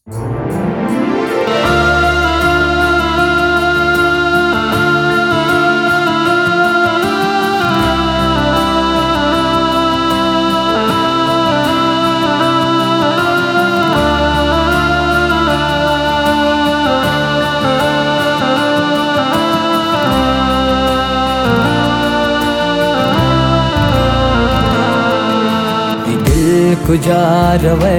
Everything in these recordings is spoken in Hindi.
गुजारवे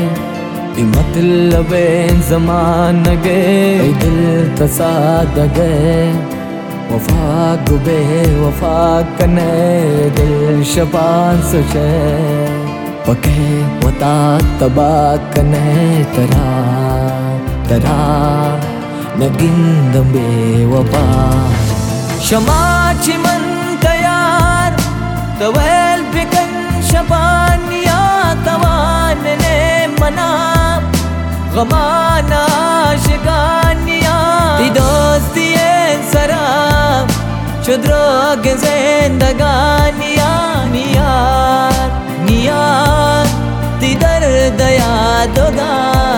मतलब ज़मान गे दिल तसाद गे वफा गुबे वफा कने दिल शबान सुचे पके वता तबा कने तरा तरा नगिंद बे वफा शमा चिमन तयार तवेल बिकन शबानिया तवान ने मना गमाना शिकानिया ती दोस्ती सराब शुद्रोग जिंदगानिया नियार नियार ती दर्द याद होगा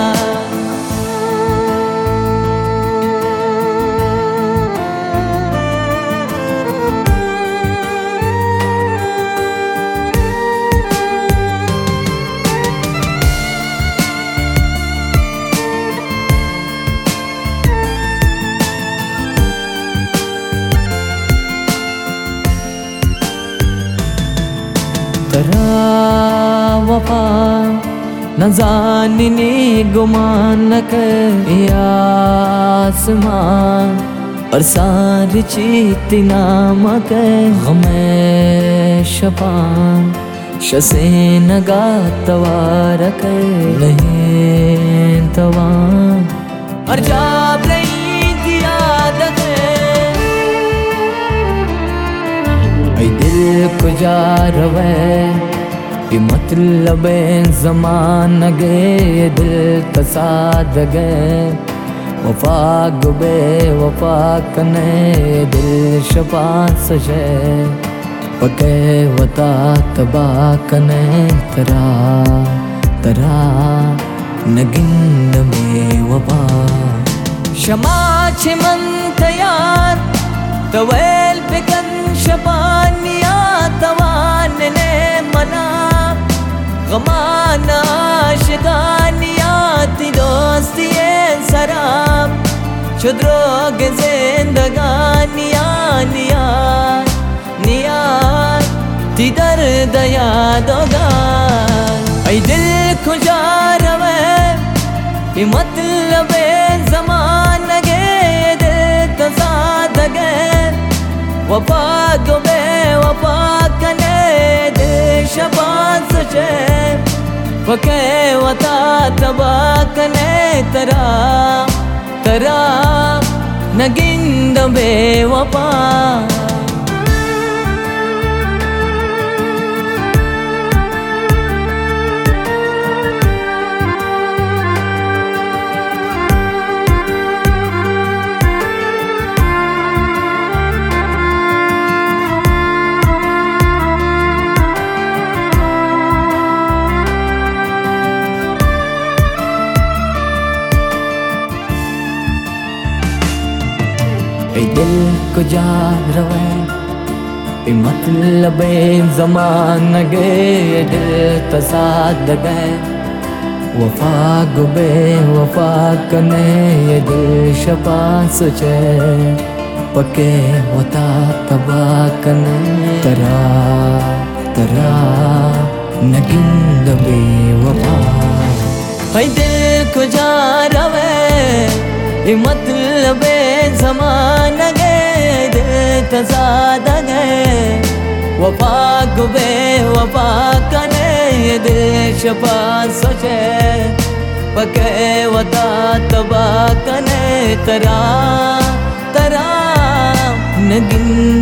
तरा वफा न जानिनी गुमान कर आसमां और सारी चीती नाम कर हमें शपान शसे नगा तवार कर नहीं तवान और जाब नहीं दिया दिल को जारवे ये मतलब ज़मान गे दिल तसाद गे वफा गुबे वफा कने दिल शबान सजे पके वता तबा कने तरा तरा नगिंद में वफा शमा चिमन तयार तवेल बिकन शबानिया तवान ने मना गमाना शिकानिया ती दोस्ती सराब शुद्रोग जिंदगानिया नियार नियार ती दर्द याद होगा ऐ दिल खुजारवे ये मतलब ज़मान गे दिल तसाद गे वफा गुबे वफा कने दिल शबान सुचे पके वता तबा कने तरा तरा नगिंद बे वफा दिल को जारवे मतलब ज़मान गे दिल तसाद गे वफा गुबे वफा कने दिल शबान सुचे पके वता तबा कने तरा तरा नगिंद बे वफा है दिल को जारवे मतलब ज़मान गे दिल तसाद गे वफा गुबे वफा कने दिल शबान सोचे पके वता तबा कने तरा तरा नगिंद